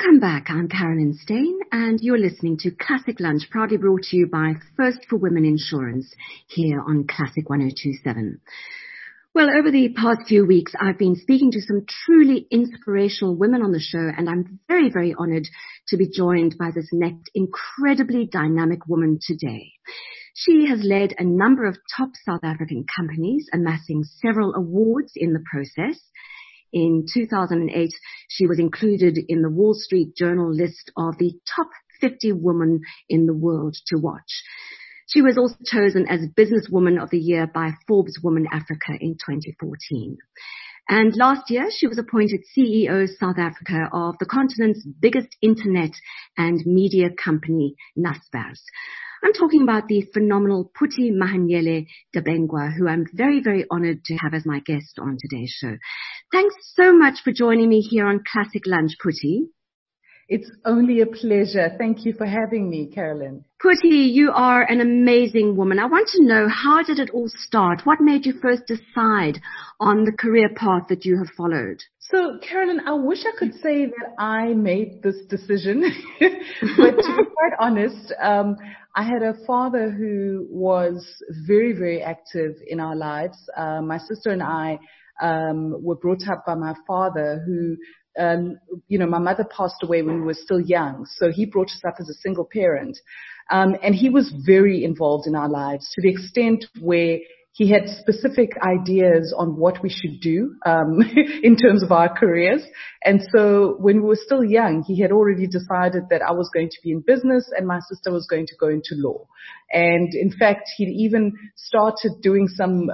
Welcome back. I'm Carolyn Stain, and you're listening to Classic Lunch, proudly brought to you by First for Women Insurance here on Classic 102.7. Well, over the past few weeks, I've been speaking to some truly inspirational women on the show, and I'm very, very honored to be joined by this next incredibly dynamic woman today. She has led a number of top South African companies, amassing several awards in the process. In 2008, she was included in the Wall Street Journal list of the top 50 women in the world to watch. She was also chosen as Businesswoman of the Year by Forbes Woman Africa in 2014. And last year, she was appointed CEO South Africa of the continent's biggest internet and media company, Naspers. I'm talking about the phenomenal Phuthi Mahanyele-Dabengwa, who I'm very, very honored to have as my guest on today's show. Thanks so much for joining me here on Classic Lunch, Phuthi. It's only a pleasure. Thank you for having me, Carolyn. Phuthi, you are an amazing woman. I want to know, how did it all start? What made you first decide on the career path that you have followed? So, Carolyn, I wish I could say that I made this decision, but to be quite honest, I had a father who was very, very active in our lives. My sister and I were brought up by my father who, my mother passed away when we were still young. So he brought us up as a single parent. And he was very involved in our lives to the extent where he had specific ideas on what we should do in terms of our careers. And so when we were still young, he had already decided that I was going to be in business and my sister was going to go into law. And in fact, he'd even started doing some,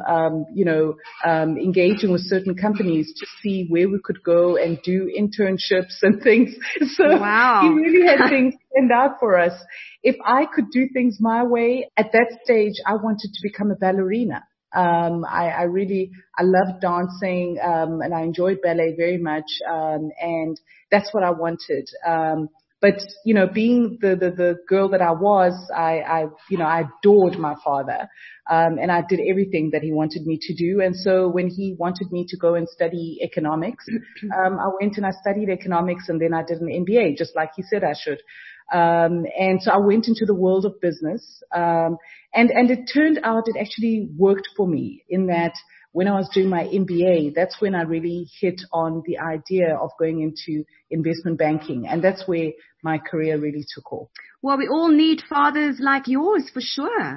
engaging with certain companies to see where we could go and do internships and things. So wow. He really had things planned out for us. If I could do things my way, at that stage, I wanted to become a ballerina. I loved dancing, and I enjoyed ballet very much. And that's what I wanted. But, being the girl that I was, I adored my father. And I did everything that he wanted me to do. And so when he wanted me to go and study economics, I went and I studied economics, and then I did an MBA, just like he said I should. And so I went into the world of business. And it turned out it actually worked for me in that when I was doing my MBA, that's when I really hit on the idea of going into investment banking. And that's where my career really took off. Well, we all need fathers like yours, for sure.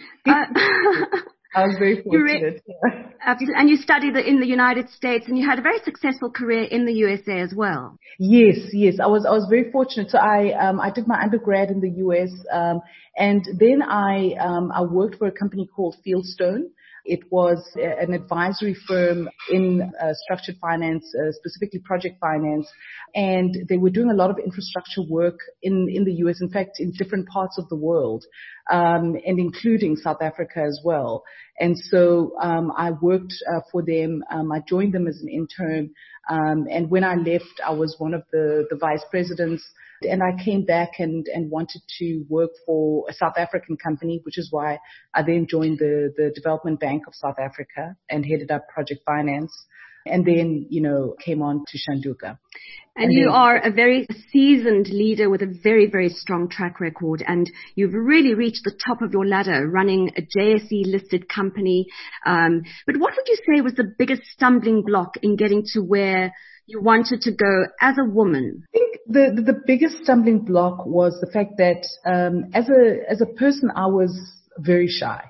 I was very fortunate. Absolutely. And you studied in the United States, and you had a very successful career in the USA as well. Yes. I was very fortunate. So I did my undergrad in the US, and then I worked for a company called Fieldstone. It was an advisory firm in structured finance, specifically project finance, and they were doing a lot of infrastructure work in the US, in fact, in different parts of the world, and including South Africa as well. And so I worked for them. I joined them as an intern, and when I left, I was one of the vice presidents. And I came back and wanted to work for a South African company, which is why I then joined the Development Bank of South Africa and headed up project finance. And then, came on to Shanduka. And you are a very seasoned leader with a very, very strong track record. And you've really reached the top of your ladder running a JSE listed company. But what would you say was the biggest stumbling block in getting to where you wanted to go as a woman? I think the biggest stumbling block was the fact that as a person, I was very shy.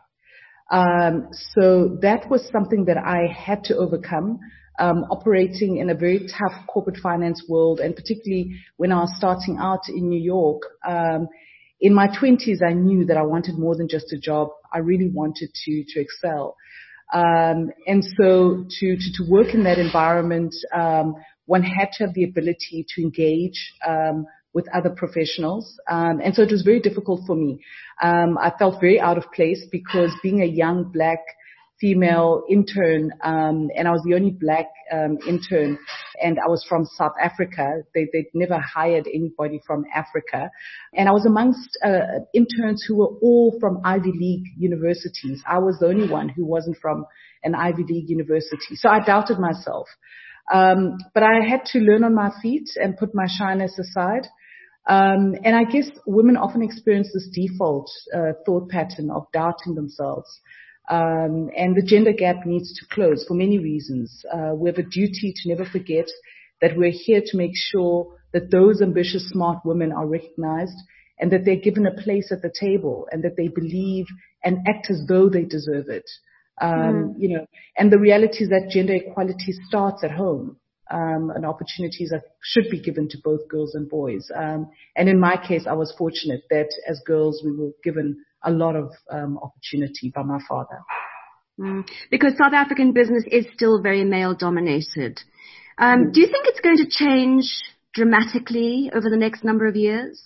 So that was something that I had to overcome. Operating in a very tough corporate finance world, and particularly when I was starting out in New York, in my 20s, I knew that I wanted more than just a job. I really wanted to excel. And so to work in that environment, one had to have the ability to engage with other professionals. And so it was very difficult for me. I felt very out of place because being a young black female intern, and I was the only black intern, and I was from South Africa. They'd never hired anybody from Africa. And I was amongst interns who were all from Ivy League universities. I was the only one who wasn't from an Ivy League university. So I doubted myself. But I had to learn on my feet and put my shyness aside. And I guess women often experience this default thought pattern of doubting themselves. And the gender gap needs to close for many reasons. We have a duty to never forget that we're here to make sure that those ambitious, smart women are recognized and that they're given a place at the table and that they believe and act as though they deserve it. And the reality is that gender equality starts at home. And opportunities should be given to both girls and boys. And in my case, I was fortunate that as girls, we were given a lot of opportunity by my father. Because South African business is still very male dominated. Do you think it's going to change dramatically over the next number of years?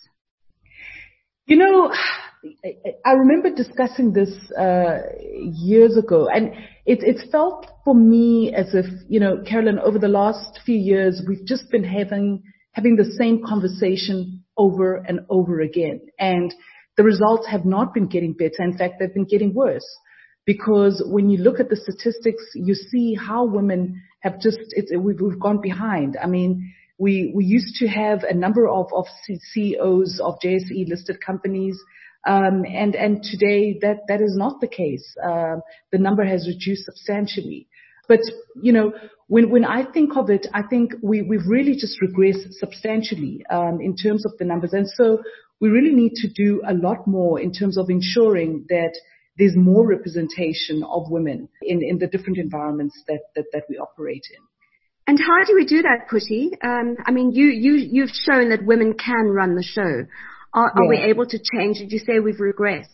I remember discussing this years ago, and it's felt for me as if, Carolyn, over the last few years, we've just been having the same conversation over and over again. And the results have not been getting better. In fact, they've been getting worse. Because when you look at the statistics, you see how women have we've gone behind. I mean, we used to have a number of CEOs of JSE listed companies. And today that is not the case. The number has reduced substantially. But, when I think of it, I think we've really just regressed substantially, in terms of the numbers. And so we really need to do a lot more in terms of ensuring that there's more representation of women in the different environments that we operate in. And how do we do that, Phuthi? I mean, you've shown that women can run the show. Are we able to change? Did you say we've regressed?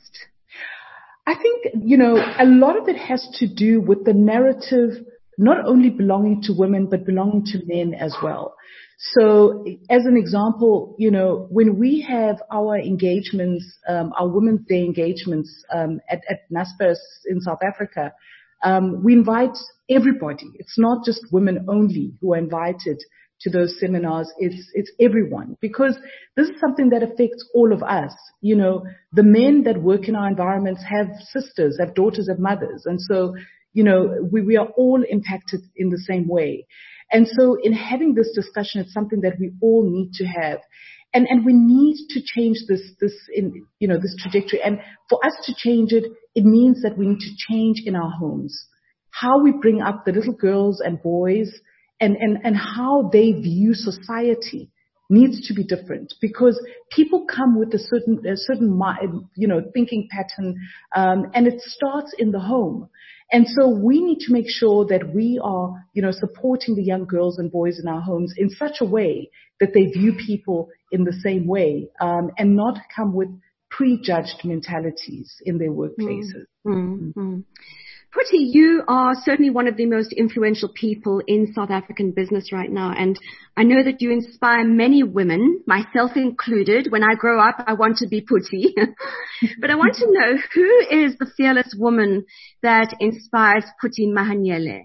I think, a lot of it has to do with the narrative not only belonging to women, but belonging to men as well. So as an example, when we have our engagements, our Women's Day engagements at Naspers in South Africa, we invite everybody. It's not just women only who are invited to those seminars. It's everyone, because this is something that affects all of us. The men that work in our environments have sisters, have daughters, have mothers. And so, we are all impacted in the same way. And so in having this discussion, it's something that we all need to have. And we need to change this trajectory. And for us to change it, it means that we need to change in our homes. How we bring up the little girls and boys and how they view society needs to be different, because people come with a certain thinking pattern, and it starts in the home. And so we need to make sure that we are, supporting the young girls and boys in our homes in such a way that they view people in the same way, and not come with prejudged mentalities in their workplaces. Mm-hmm. Phuthi, you are certainly one of the most influential people in South African business right now. And I know that you inspire many women, myself included. When I grow up, I want to be Phuthi. But I want to know, who is the fearless woman that inspires Phuthi Mahanyele?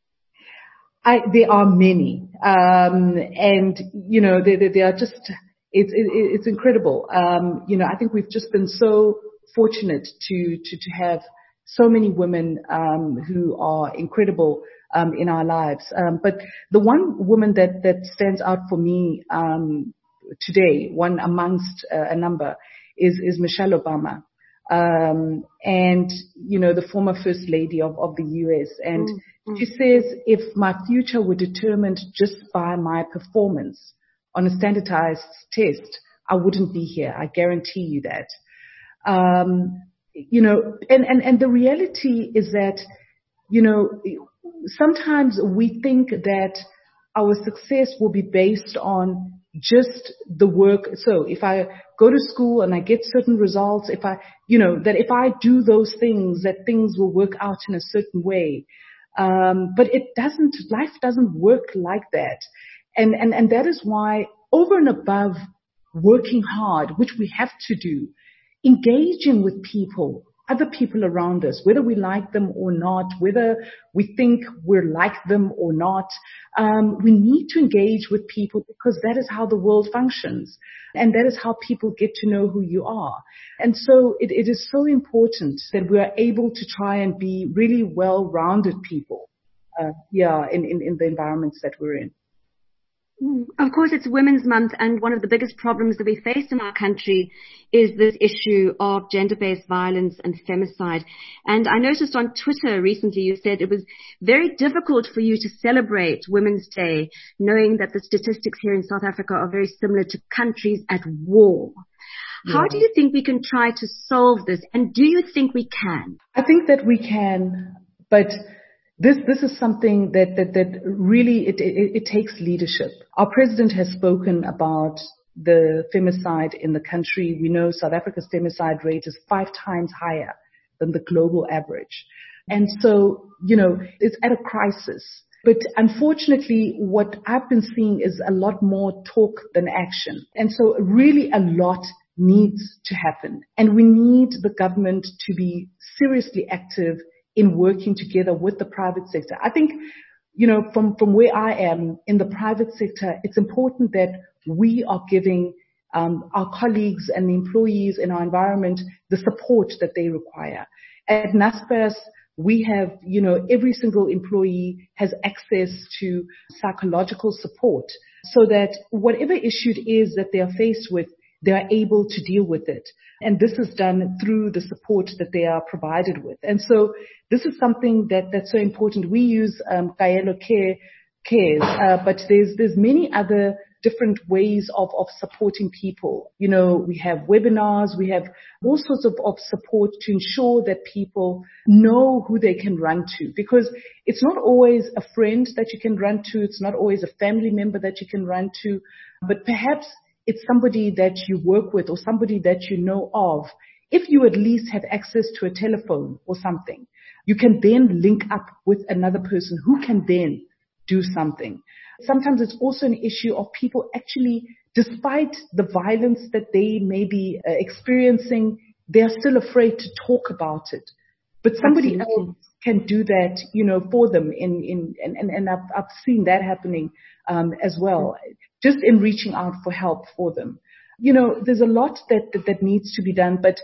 There are many. And, they are just, it's incredible. I think we've just been so fortunate to have so many women who are incredible in our lives. But the one woman that stands out for me today, one amongst a number, is Michelle Obama. And, the former First Lady of the US. And she says, if my future were determined just by my performance on a standardized test, I wouldn't be here. I guarantee you that. And the reality is that, sometimes we think that our success will be based on just the work. So if I go to school and I get certain results, that if I do those things, that things will work out in a certain way. But life doesn't work like that. And that is why, over and above working hard, which we have to do, engaging with people, other people around us, whether we like them or not, whether we think we're like them or not, we need to engage with people, because that is how the world functions. And that is how people get to know who you are. And so it is so important that we are able to try and be really well-rounded people. in the environments that we're in. Of course, it's Women's Month, and one of the biggest problems that we face in our country is this issue of gender-based violence and femicide. And I noticed on Twitter recently you said it was very difficult for you to celebrate Women's Day, knowing that the statistics here in South Africa are very similar to countries at war. Yeah. How do you think we can try to solve this? And do you think we can? I think that we can, but this is something that really it takes leadership. Our president has spoken about the femicide in the country. We know South Africa's femicide rate is 5 times higher than the global average. And so, it's at a crisis. But unfortunately, what I've been seeing is a lot more talk than action. And so really a lot needs to happen. And we need the government to be seriously active in working together with the private sector. I think, from where I am in the private sector, it's important that we are giving our colleagues and the employees in our environment the support that they require. At NASPERS, we have, every single employee has access to psychological support so that whatever issue it is that they are faced with, they are able to deal with it. And this is done through the support that they are provided with. And so this is something that's so important. We use Kaelo Cares, but there's many other different ways of supporting people. We have webinars, we have all sorts of support to ensure that people know who they can run to, because it's not always a friend that you can run to, it's not always a family member that you can run to, but perhaps it's somebody that you work with or somebody that you know of. If you at least have access to a telephone or something, you can then link up with another person who can then do something. Sometimes it's also an issue of people actually, despite the violence that they may be experiencing, they're still afraid to talk about it. But somebody else can do that, for them. And I've seen that happening as well, just in reaching out for help for them. There's a lot that needs to be done, but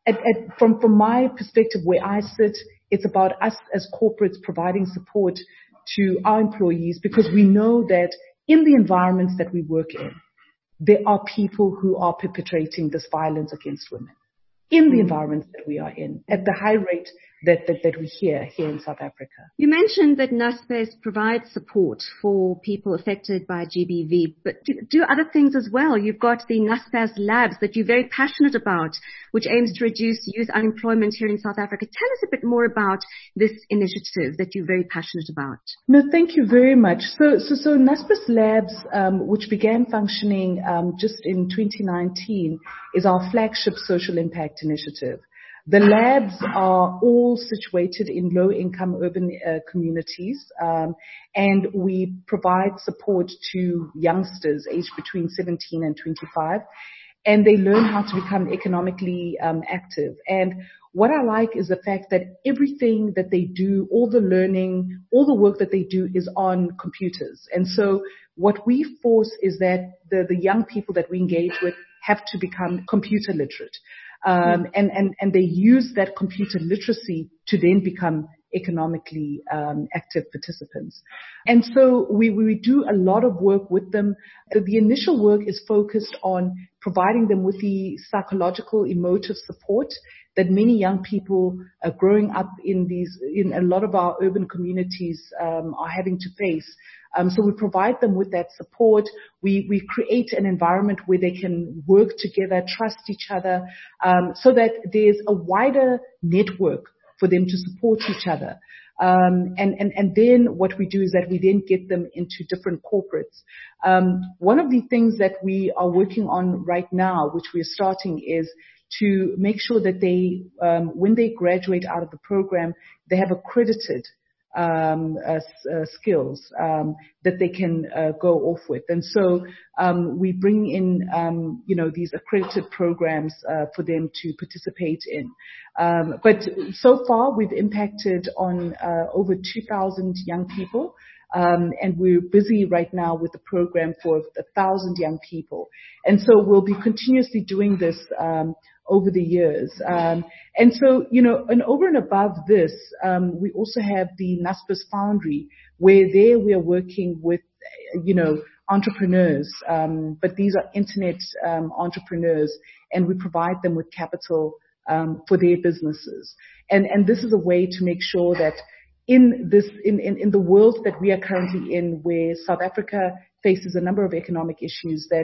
from my perspective, where I sit, it's about us as corporates providing support to our employees, because we know that in the environments that we work in, there are people who are perpetrating this violence against women in the environments that we are in at the high rate that we hear here in South Africa. You mentioned that NASPERS provides support for people affected by GBV, but do other things as well. You've got the NASPERS Labs that you're very passionate about, which aims to reduce youth unemployment here in South Africa. Tell us a bit more about this initiative that you're very passionate about. No, thank you very much. So NASPERS Labs, which began functioning just in 2019, is our flagship social impact initiative. The labs are all situated in low-income urban communities, and we provide support to youngsters aged between 17 and 25, and they learn how to become economically active. And what I like is the fact that everything that they do, all the learning, all the work that they do is on computers. And so what we force is that the young people that we engage with have to become computer literate. And they use that computer literacy to then become economically active participants. And so we do a lot of work with them. The initial work is focused on providing them with the psychological, emotive support that many young people growing up in a lot of our urban communities are having to face. So we provide them with that support. We create an environment where they can work together, trust each other, so that there's a wider network for them to support each other. And then what we do is that we then get them into different corporates. One of the things that we are working on right now, which we're starting, is to make sure that they, when they graduate out of the program, they have accredited skills that they can go off with. And so we bring in these accredited programs for them to participate in. But so far we've impacted on over 2,000 young people And we're busy right now with a program for 1,000 young people. And so we'll be continuously doing this over the years. And so, and over and above this, we also have the Naspers Foundry, where there we are working with, entrepreneurs, but these are internet entrepreneurs, and we provide them with capital for their businesses. And this is a way to make sure that in the world that we are currently in, where South Africa faces a number of economic issues, that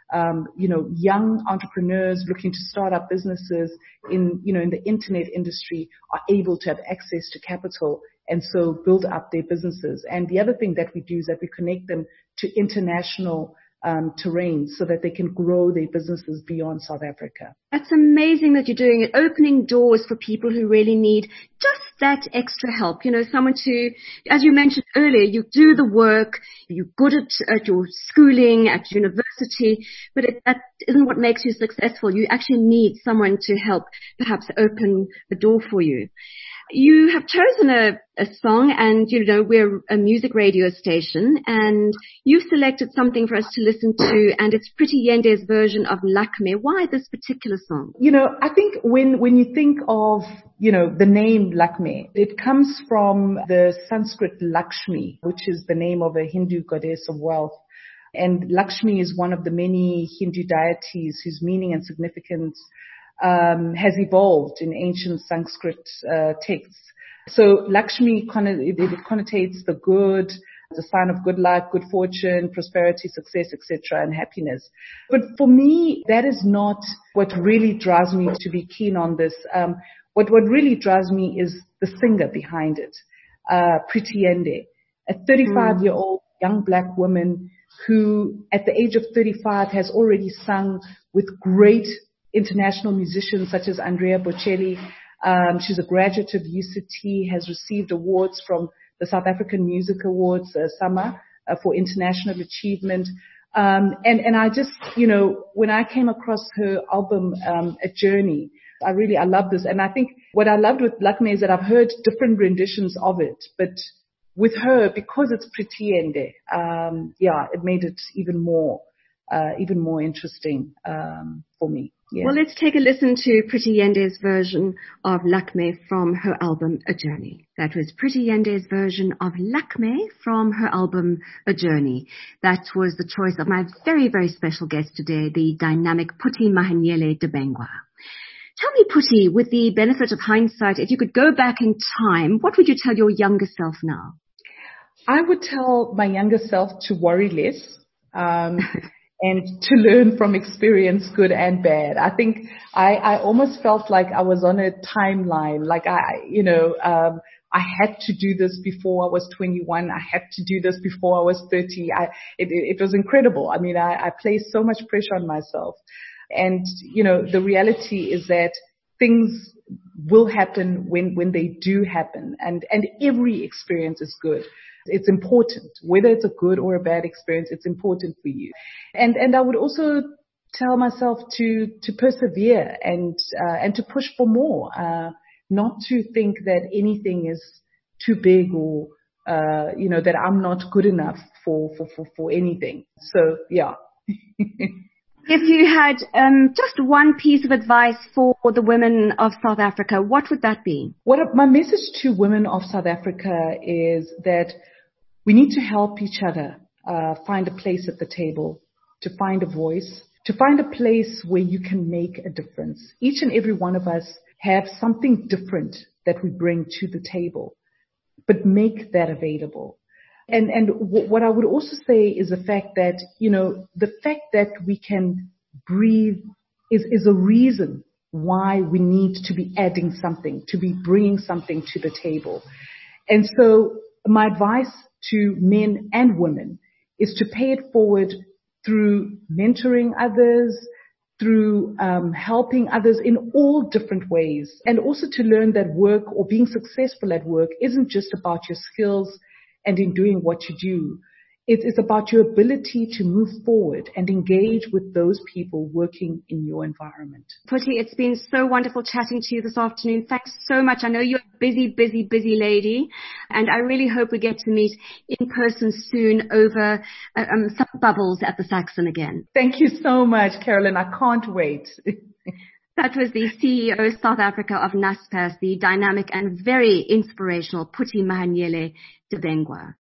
young entrepreneurs looking to start up businesses in the internet industry are able to have access to capital and so build up their businesses. And the other thing that we do is that we connect them to international terrain so that they can grow their businesses beyond South Africa. That's amazing that you're doing it, opening doors for people who really need just that extra help. Someone to, as you mentioned earlier, you do the work, you're good at your schooling, at university, but that isn't what makes you successful. You actually need someone to help perhaps open the door for you. You have chosen a song, and we're a music radio station, and you've selected something for us to listen to, and it's Pretty Yende's version of Lakme. Why this particular song? I think when you think of the name Lakme, it comes from the Sanskrit Lakshmi, which is the name of a Hindu goddess of wealth. And Lakshmi is one of the many Hindu deities whose meaning and significance has evolved in ancient Sanskrit texts. So Lakshmi it connotates the good, the sign of good luck, good fortune, prosperity, success, etc., and happiness. But for me, that is not what really drives me to be keen on this. What really drives me is the singer behind it, Pretty Yende, a 35-year-old young black woman who, at the age of 35, has already sung with great international musicians such as Andrea Bocelli. She's a graduate of UCT, has received awards from the South African Music Awards, SAMA, for international achievement. And I just, when I came across her album, A Journey, I love this. And I think what I loved with Lakme is that I've heard different renditions of it, but with her, because it's Pretty Yende, it made it even more interesting, for me. Yeah. Well, let's take a listen to Pretty Yende's version of Lakme from her album A Journey. That was Pretty Yende's version of Lakme from her album A Journey. That was the choice of my very, very special guest today, the dynamic Phuthi Mahanyele Debengwa. Tell me, Phuthi, with the benefit of hindsight, if you could go back in time, what would you tell your younger self now? I would tell my younger self to worry less. And to learn from experience, good and bad. I think I almost felt like I was on a timeline, like I had to do this before I was 21. I had to do this before I was 30. It was incredible. I mean, I placed so much pressure on myself. And, the reality is that things will happen when they do happen. And every experience is good. It's important, whether it's a good or a bad experience, it's important for you. And I would also tell myself to persevere and to push for more, not to think that anything is too big or, that I'm not good enough for anything. So, yeah. If you had just one piece of advice for the women of South Africa, what would that be? My message to women of South Africa is that we need to help each other find a place at the table, to find a voice, to find a place where you can make a difference. Each and every one of us have something different that we bring to the table, but make that available. And what I would also say is the fact that, the fact that we can breathe is a reason why we need to be adding something, to be bringing something to the table. And so my advice to men and women is to pay it forward through mentoring others, through helping others in all different ways, and also to learn that work or being successful at work isn't just about your skills and in doing what you do. It's about your ability to move forward and engage with those people working in your environment. Phuthi, it's been so wonderful chatting to you this afternoon. Thanks so much. I know you're a busy, busy, busy lady, and I really hope we get to meet in person soon over some bubbles at the Saxon again. Thank you so much, Carolyn. I can't wait. That was the CEO South Africa of Naspers, the dynamic and very inspirational Phuthi Mahanyele Debengwa.